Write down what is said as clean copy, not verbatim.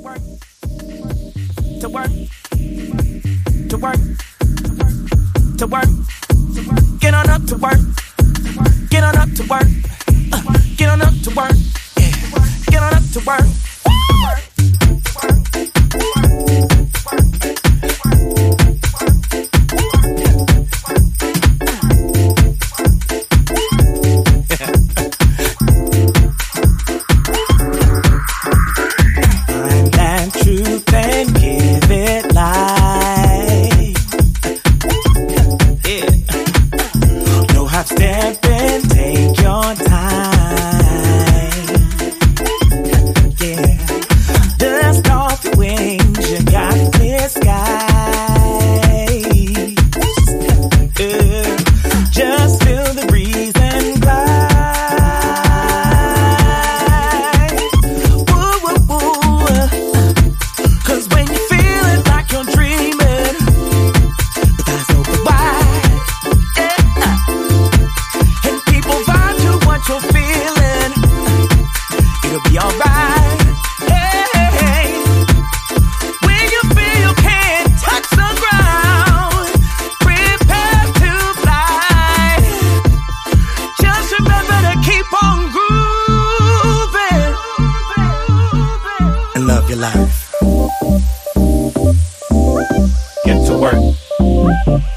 work, to work, to work, to work. Get on up to work, get on up to work, get on up to work, get on up to work. Love your life. Get to work.